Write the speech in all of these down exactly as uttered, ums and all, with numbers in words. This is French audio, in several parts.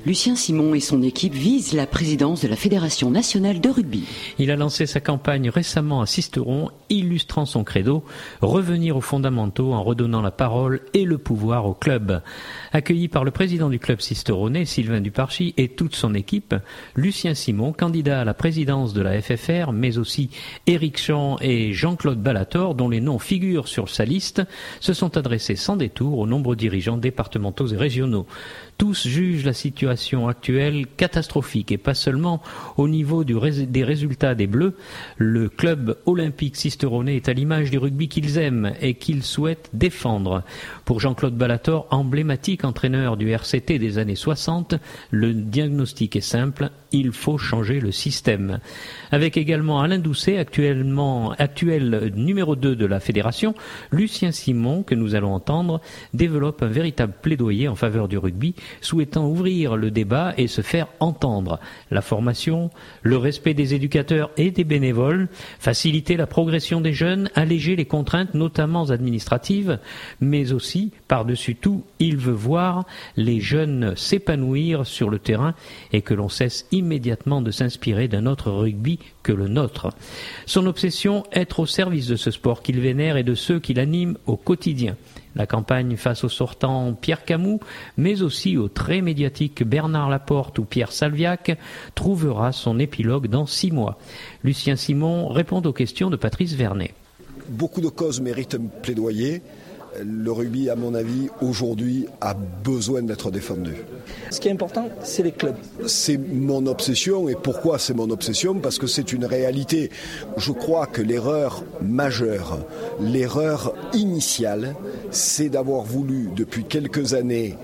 Lucien Simon et son équipe visent la présidence de la Fédération nationale de rugby. Il a lancé sa campagne récemment à Sisteron, illustrant son credo « Revenir aux fondamentaux en redonnant la parole et le pouvoir au club ». Accueilli par le président du club sisteronais, Sylvain Duparchy, et toute son équipe, Lucien Simon, candidat à la présidence de la F F R, mais aussi Éric Champ et Jean-Claude Ballator, dont les noms figurent sur sa liste, se sont adressés sans détour aux nombreux dirigeants départementaux et régionaux. Tous jugent la situation actuelle catastrophique et pas seulement au niveau du rés- des résultats des Bleus. Le club olympique sisteronais est à l'image du rugby qu'ils aiment et qu'ils souhaitent défendre. Pour Jean-Claude Ballator, emblématique entraîneur du R C T des années soixante, le diagnostic est simple, il faut changer le système. Avec également Alain Doucet, actuellement, actuel numéro deux de la fédération, Lucien Simon, que nous allons entendre, développe un véritable plaidoyer en faveur du rugby, souhaitant ouvrir le débat et se faire entendre. La formation, le respect des éducateurs et des bénévoles, faciliter la progression des jeunes, alléger les contraintes, notamment administratives, mais aussi, par-dessus tout, il veut voir les jeunes s'épanouir sur le terrain et que l'on cesse immédiatement de s'inspirer d'un autre rugby que le nôtre. Son obsession, être au service de ce sport qu'il vénère et de ceux qui l'animent au quotidien. La campagne face au sortant Pierre Camus, mais aussi au très médiatique Bernard Laporte ou Pierre Salviac, trouvera son épilogue dans six mois. Lucien Simon répond aux questions de Patrice Vernet. Beaucoup de causes méritent un plaidoyer. Le rugby, à mon avis, aujourd'hui, a besoin d'être défendu. Ce qui est important, c'est les clubs. C'est mon obsession. Et pourquoi c'est mon obsession ? Parce que c'est une réalité. Je crois que l'erreur majeure, l'erreur initiale, c'est d'avoir voulu, depuis quelques années,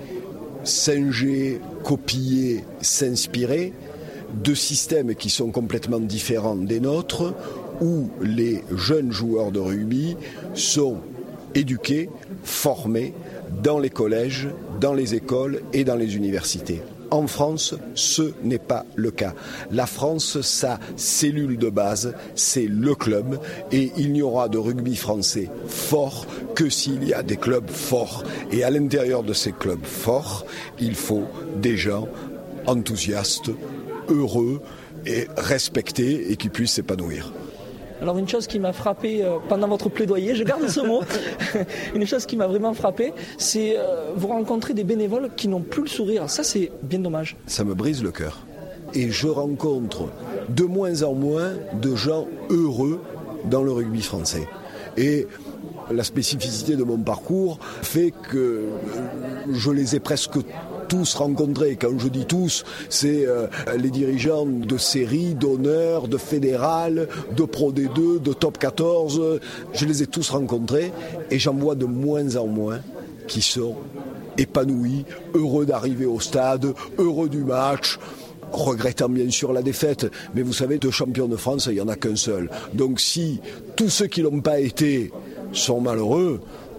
singer, copier, s'inspirer de systèmes qui sont complètement différents des nôtres, où les jeunes joueurs de rugby sont éduqués, formés dans les collèges, dans les écoles et dans les universités. En France, ce n'est pas le cas. La France, sa cellule de base, c'est le club, et il n'y aura de rugby français fort que s'il y a des clubs forts. Et à l'intérieur de ces clubs forts, il faut des gens enthousiastes, heureux et respectés et qui puissent s'épanouir. Alors une chose qui m'a frappé euh, pendant votre plaidoyer, je garde ce mot, une chose qui m'a vraiment frappé, c'est euh, vous rencontrer des bénévoles qui n'ont plus le sourire. Ça, c'est bien dommage. Ça me brise le cœur. Et je rencontre de moins en moins de gens heureux dans le rugby français. Et la spécificité de mon parcours fait que je les ai presque tous rencontrés. Quand je dis tous, c'est euh, les dirigeants de séries, d'honneur, de fédéral, de Pro D deux, de Top quatorze. Je les ai tous rencontrés et j'en vois de moins en moins qui sont épanouis, heureux d'arriver au stade, heureux du match, regrettant bien sûr la défaite. Mais vous savez, de champion de France, il n'y en a qu'un seul. Donc si tous ceux qui ne l'ont pas été sont malheureux,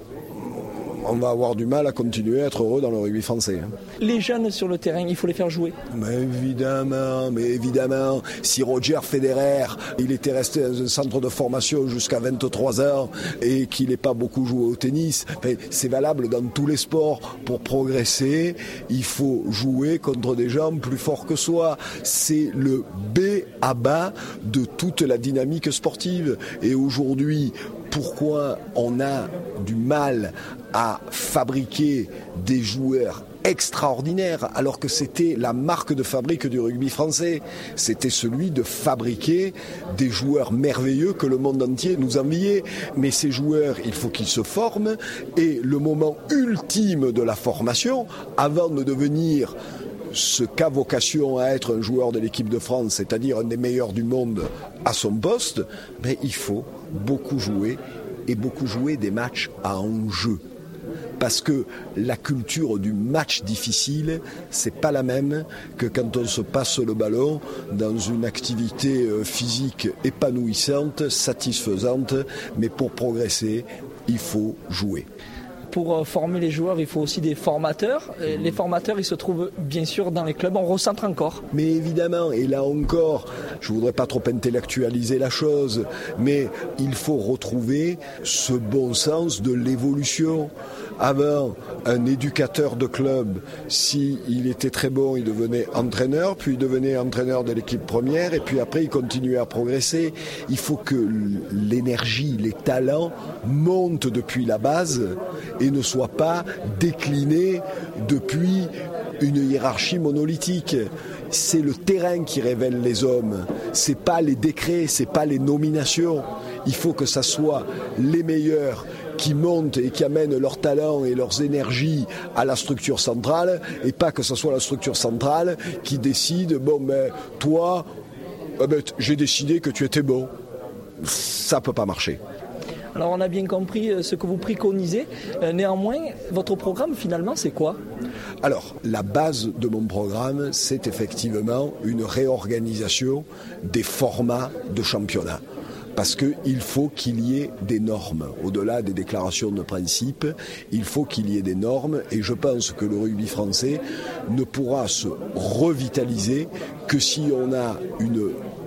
on va avoir du mal à continuer à être heureux dans le rugby français. Les jeunes sur le terrain, il faut les faire jouer. Mais évidemment, mais évidemment, si Roger Federer, il était resté dans un centre de formation jusqu'à vingt-trois ans et qu'il n'ait pas beaucoup joué au tennis, c'est valable dans tous les sports. Pour progresser, il faut jouer contre des gens plus forts que soi. C'est le B à bas de toute la dynamique sportive. Et aujourd'hui, pourquoi on a du mal à fabriquer des joueurs extraordinaires alors que c'était la marque de fabrique du rugby français? C'était celui de fabriquer des joueurs merveilleux que le monde entier nous enviait. Mais ces joueurs, il faut qu'ils se forment, et le moment ultime de la formation, avant de devenir ce qu'a vocation à être un joueur de l'équipe de France, c'est-à-dire un des meilleurs du monde à son poste, ben, il faut beaucoup jouer, et beaucoup jouer des matchs à enjeu. Parce que la culture du match difficile, c'est pas la même que quand on se passe le ballon dans une activité physique épanouissante, satisfaisante, mais pour progresser, il faut jouer. pour former les joueurs, il faut aussi des formateurs. Et les formateurs, ils se trouvent bien sûr dans les clubs. On recentre encore. Mais évidemment, et là encore, je ne voudrais pas trop intellectualiser la chose, mais il faut retrouver ce bon sens de l'évolution. Avant, un éducateur de club, s'il était très bon, il devenait entraîneur, puis il devenait entraîneur de l'équipe première, et puis après il continuait à progresser. Il faut que l'énergie, les talents montent depuis la base et ne soient pas déclinés depuis une hiérarchie monolithique. C'est le terrain qui révèle les hommes, c'est pas les décrets, c'est pas les nominations. Il faut que ça soit les meilleurs qui montent et qui amènent leurs talents et leurs énergies à la structure centrale, et pas que ce soit la structure centrale qui décide, bon ben toi, eh ben, j'ai décidé que tu étais bon. Ça peut pas marcher. Alors on a bien compris ce que vous préconisez. Néanmoins, votre programme finalement c'est quoi ? Alors, la base de mon programme, c'est effectivement une réorganisation des formats de championnat. Parce qu'il faut qu'il y ait des normes. Au-delà des déclarations de principe, il faut qu'il y ait des normes. Et je pense que le rugby français ne pourra se revitaliser que si on a une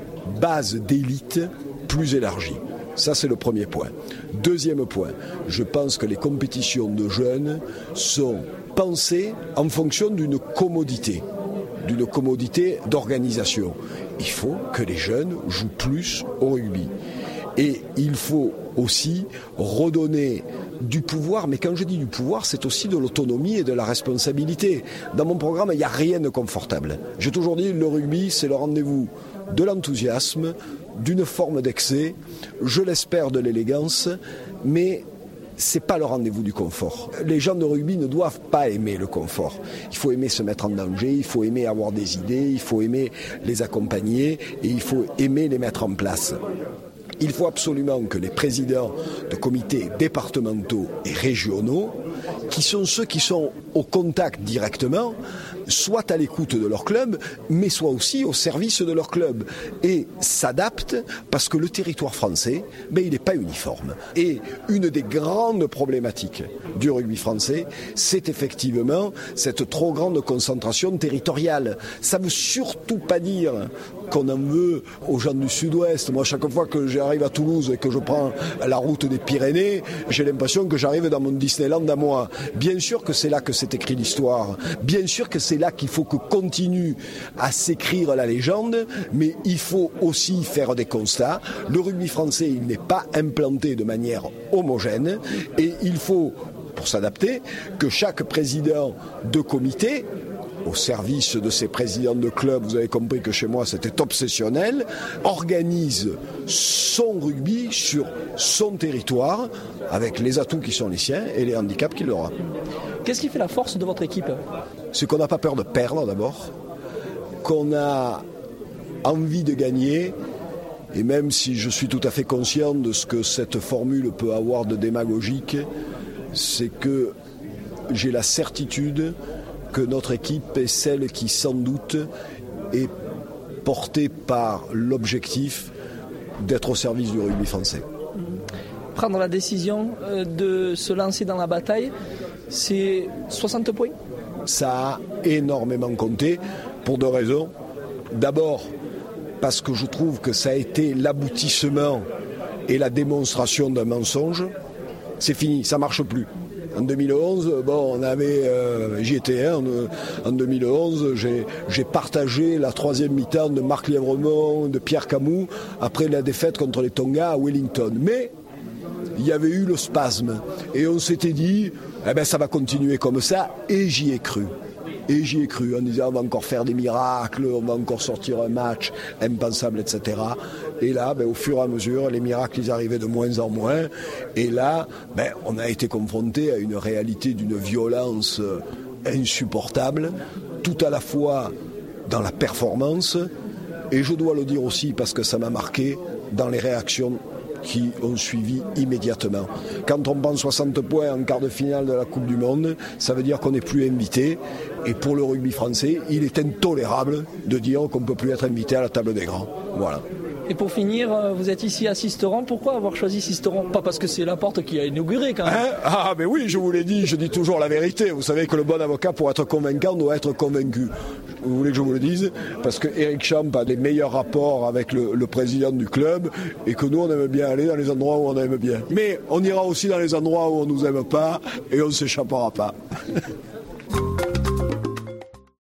base d'élite plus élargie. Ça, c'est le premier point. Deuxième point, je pense que les compétitions de jeunes sont pensées en fonction d'une commodité, d'une commodité d'organisation. Il faut que les jeunes jouent plus au rugby. Et il faut aussi redonner du pouvoir, mais quand je dis du pouvoir, c'est aussi de l'autonomie et de la responsabilité. Dans mon programme, il n'y a rien de confortable. J'ai toujours dit, le rugby, c'est le rendez-vous de l'enthousiasme, d'une forme d'excès, je l'espère de l'élégance, mais c'est pas le rendez-vous du confort. Les gens de rugby ne doivent pas aimer le confort. Il faut aimer se mettre en danger, il faut aimer avoir des idées, il faut aimer les accompagner et il faut aimer les mettre en place. Il faut absolument que les présidents de comités départementaux et régionaux, qui sont ceux qui sont au contact directement, soient à l'écoute de leur club, mais soient aussi au service de leur club et s'adaptent parce que le territoire français, ben, il n'est pas uniforme. Et une des grandes problématiques du rugby français, c'est effectivement cette trop grande concentration territoriale. Ça ne veut surtout pas dire qu'on en veut aux gens du Sud-Ouest. Moi, chaque fois que j'arrive à Toulouse et que je prends la route des Pyrénées, j'ai l'impression que j'arrive dans mon Disneyland à moi. Bien sûr que c'est là que s'est écrit l'histoire. Bien sûr que c'est là qu'il faut que continue à s'écrire la légende, mais il faut aussi faire des constats. Le rugby français, il n'est pas implanté de manière homogène et il faut, pour s'adapter, que chaque président de comité, au service de ces présidents de club, vous avez compris que chez moi c'était obsessionnel, organise son rugby sur son territoire avec les atouts qui sont les siens et les handicaps qu'il aura. Qu'est-ce qui fait la force de votre équipe ? C'est qu'on n'a pas peur de perdre d'abord, qu'on a envie de gagner, et même si je suis tout à fait conscient de ce que cette formule peut avoir de démagogique, c'est que j'ai la certitude que notre équipe est celle qui, sans doute, est portée par l'objectif d'être au service du rugby français. Prendre la décision de se lancer dans la bataille, c'est soixante points ? Ça a énormément compté pour deux raisons. D'abord, parce que je trouve que ça a été l'aboutissement et la démonstration d'un mensonge. C'est fini, ça ne marche plus. En deux mille onze, bon, on avait, euh, j'y étais, hein, en deux mille onze, j'ai, j'ai partagé la troisième mi-temps de Marc Lièvremont, de Pierre Camus, après la défaite contre les Tonga à Wellington. Mais il y avait eu le spasme, et on s'était dit, eh ben, ça va continuer comme ça, et j'y ai cru. Et j'y ai cru en disant on va encore faire des miracles, on va encore sortir un match impensable, et cetera. Et là, ben, au fur et à mesure, les miracles ils arrivaient de moins en moins. Et là, ben, on a été confronté à une réalité d'une violence insupportable, tout à la fois dans la performance, et je dois le dire aussi parce que ça m'a marqué, dans les réactions qui ont suivi immédiatement. Quand on prend soixante points en quart de finale de la Coupe du Monde, ça veut dire qu'on n'est plus invité. Et pour le rugby français, il est intolérable de dire qu'on ne peut plus être invité à la table des grands. Voilà. Et pour finir, vous êtes ici à Sisteron. Pourquoi avoir choisi Sisteron? Pas parce que c'est Laporte qui a inauguré quand même. Hein ah mais oui, je vous l'ai dit, je dis toujours la vérité. Vous savez que le bon avocat, pour être convaincant, doit être convaincu. Vous voulez que je vous le dise? Parce que Éric Champ a les meilleurs rapports avec le, le président du club et que nous, on aime bien aller dans les endroits où on aime bien. Mais on ira aussi dans les endroits où on nous aime pas et on ne s'échappera pas.